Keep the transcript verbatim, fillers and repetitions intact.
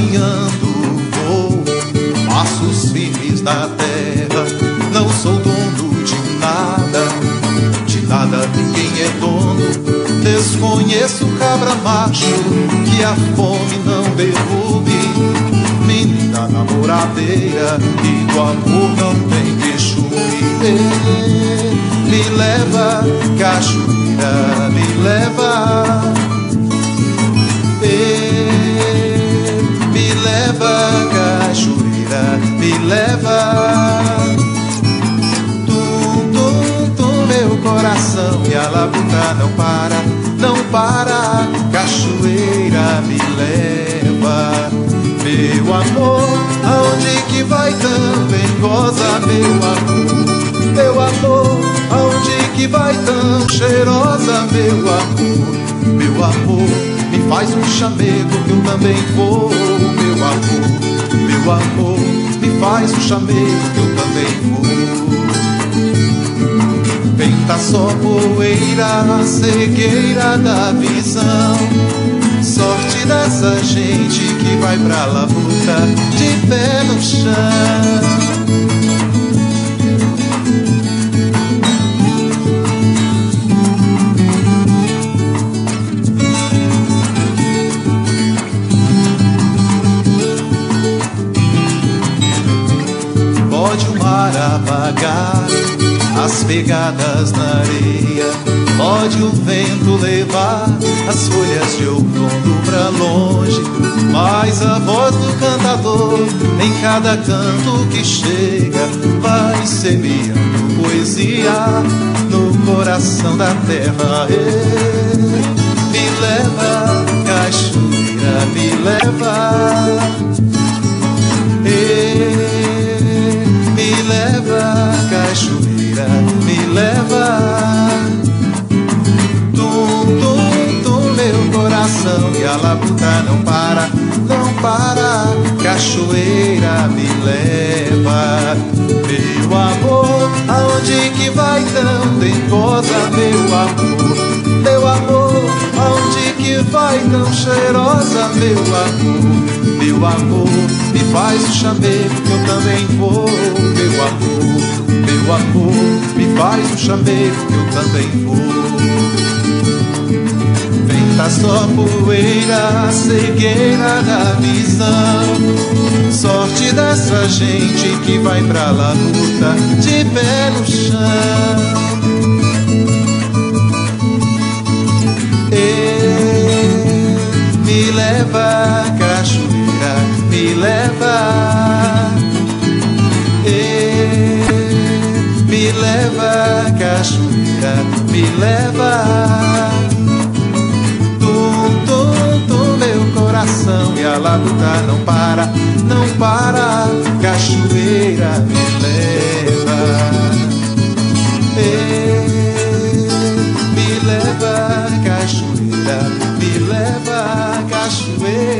caminhando vou, passos firmes na terra. Não sou dono de nada, de nada ninguém é dono. Desconheço cabra macho, que a fome não derrube. Menina namoradeira, e do amor não tem queixume. Me leva, cachoeira, me leva. Me leva, cachoeira, me leva. Tum, tum, tum, meu coração, e a labuta não para, não para. Cachoeira, me leva. Meu amor, aonde que vai também goza, meu amor. Meu amor, aonde que vai tão cheirosa, meu amor. Meu amor, me faz um chamego que eu também vou, meu amor. Meu amor, me faz um chamego que eu também vou. Venta só poeira, cegueira da visão. Sorte dessa gente que vai pra labuta de pé no chão. Pode o mar apagar as pegadas na areia, pode o vento levar as folhas de outono pra longe, mas a voz do cantador em cada canto que chega vai semeando poesia no coração da terra. Me leva, cachoeira, me leva. Me leva, cachoeira, me leva. Tum, tum, tum, meu coração, e a labuta não para, não para. Cachoeira, me leva. Meu amor, aonde que vai tão dengosa, meu amor. Meu amor, aonde que vai tão cheirosa, meu amor. Meu amor, me faz um chamego que eu também vou, meu amor. Meu amor, me faz um chamego que eu também vou. Venta só poeira, cegueira da visão. Sorte dessa gente que vai pra labuta de pé no chão. Me leva, cachoeira, me leva. Me leva, cachoeira, me leva. Tum, tum, tum, meu coração, e a labuta não para, não para. Cachoeira, me leva. Me leva, cachoeira, me leva, cachoeira.